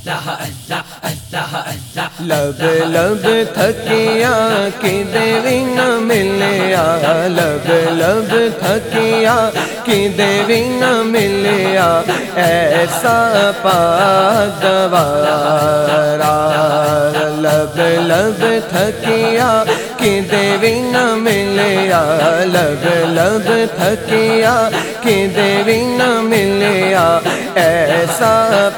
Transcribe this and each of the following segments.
لب لب تھکیا کہ دیوی نہ ملیا، لب لب تھکیا کہ دیوی نہ ملیا، ایسا پاگوارا۔ لب لب تھکیا کہ دیوی نہ ملیا، لب لب تھکیا کہ دیوی نہ ملیا، ایسا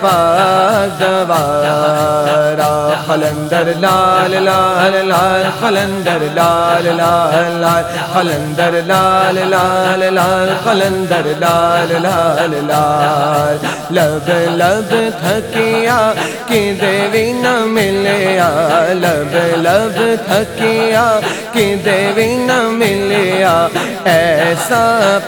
پاگوارا۔ قلندر لال لال لال، قلندر لال لال لال، قلندر لال لال لال، قلندر لال لال لال۔ لب لب تھکیا کہ دیوی نہ ملیا، لب لب تھکیا کہ دیوی نہ ملیا، ایسا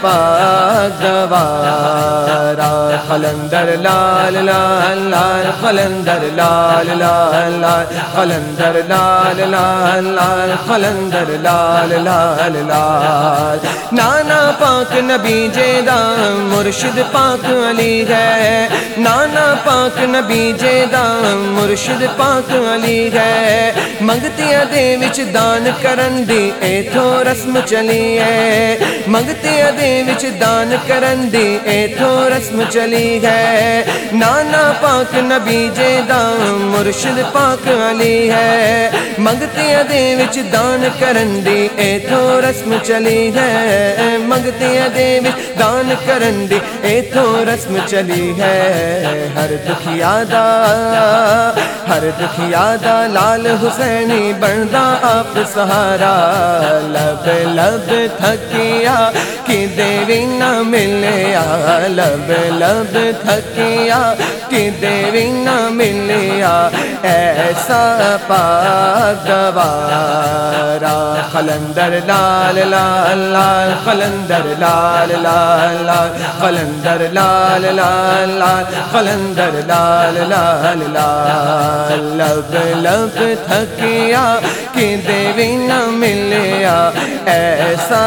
پاگوارا۔ قلندر لال لال لال، قلندر لال لال لال، قلندر لال لال لال، قلندر لال لال لال۔ نانا پاک نبی جیدہ مرشد پاک علی ہے، نانا پاک نبی جیدہ مرشد پاک علی ہے، منگتی دے وچ دان کرن دی ایتھو رسم چلی ہے، منگتی دے وچ دان کرن دی ایتھو رسم چلی ہے، نانا پاک نبی جیدہ مرشد پاک علی ہے، منگتی دے وچ دان کرن دی ایتھو رسم چلی ہے، منگتی دے وچ دان کرن دی ایتھو رسم چلی ہے۔ ہر دکھیا دا، ہر دکھیا دا لال حسینی بندا آپ سہارا، لب لب تھکیا کہ دیوی نہ ملیا، لب لب تھکیا کہ دیوی نہ ملیا، ایسا پاگوارا۔ قلندر لال لال لال، قلندر لال لال لال، قلندر لال لال لال، قلندر لال لال لال۔ لب لب تھکیا کہ دیوی نہ ملیا، ایسا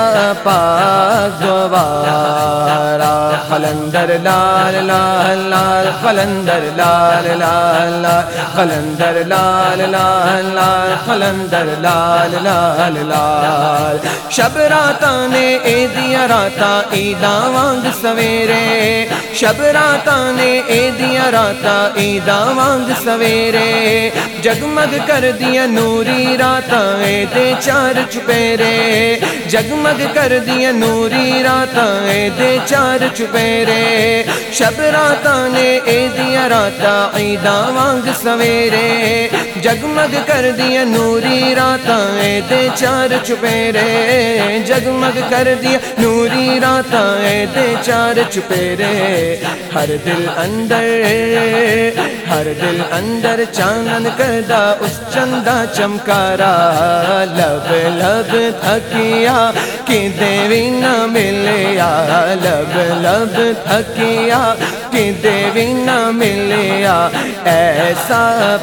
پاگوارا۔ قلندر لال لال لال، قلندر لال لال لال، قلندر لال لال لال، قلندر لال لال لال۔ شب راتاں نے اے دیا راتاں عیداں وانگ سویرے، شب راتاں نے اے دیا راتاں عیداں وانگ سویرے، جگمگ کر دیا نوری راتاں اے دے چار چپیرے، جگمگ کر دیا نوری راتاں اے دے چار چپیرے، شب راتاں نے اے دیا راتاں عیداں وانگ سویرے، جگمگ کر دیا نوری راتاں اے دے چار چپیرے، جگمگ کر دیا نوری راتاں اے دے چار چپیرے۔ ہر دل اندر، ہر دل اندر چانن کردا اس چندہ چمکارا، لب لب تھکیا کہ دیوی نہ ملیا، لب لب تھکیا کہ دیوی نہ ملیا، ایسا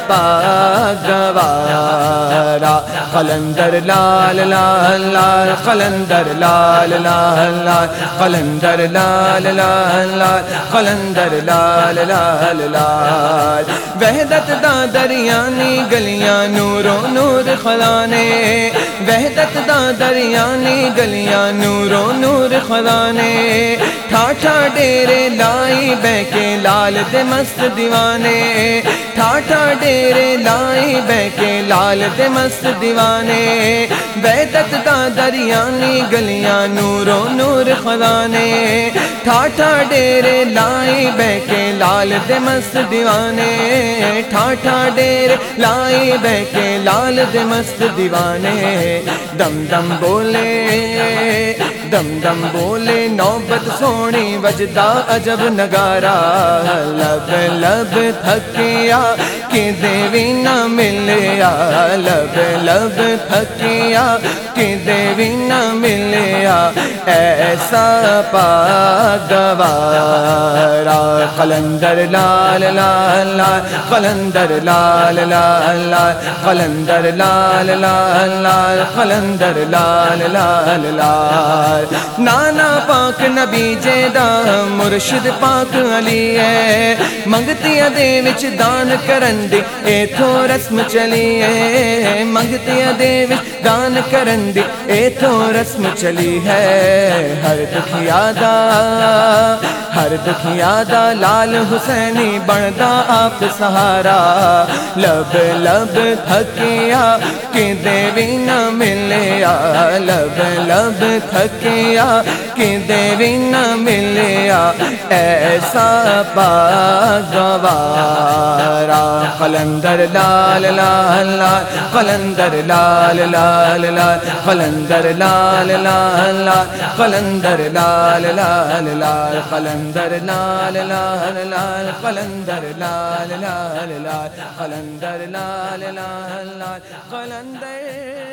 پاگوارا۔ قلندر لال لال لال، قلندر لال لال لال، قلندر لال لال لال، قلندر لال لال لال۔ وحدت دا دریانی گلیاں نورو نور خلانے، وحدت دا دریانی گلیاں نورو نور خلانے، ٹھاٹھا ڈیرے لائی بہ کے لال دے مست دیوانے، ٹھاٹھا ڈیرے لائی بہ کے لال دے مست دیوانے، وحدت دا دریانی گلیاں نورو نور خلانے، ٹھاٹھا ڈیرے لائی بہ کے لال دے مست دیوانے، ٹھاٹھا ڈیرے لائی بہ کے لال دے مست دیوانے، دم دم بولے، دم دم بولے نوبت سونی وجدا عجب نگارا، لب لب تھکیا کہ دیوی نہ ملیا، لب لب تھکیا کہ دیوی نہ ملیا، ایسا پاگوارا۔ قلندر لال لال لال، قلندر لال لال لال، قلندر لال لال لال، قلندر لال لال لال۔ گوار نانا پاک نبی جیدا مرشد پاک علی ہے منگتیاں دے وچ دان کرن دی ایتھو رسم چلی ہے منگتیاں دے وچ دان کرن دی ایتھو رسم چلی ہے ہر دکھیا دا لال حسینی بندا آپ سہارا لب لب تھکیا کدے بھی نہ ملیا لب لب تھکیا کدے بھی نہ ملیا ایسا گوارا قلندر لال لال لال قلندر لال لال لال قلندر لال لال لال قلندر لال لال لال قلندر لال لال لال قلندر لال لال لال قلندر لال لال لال قلندر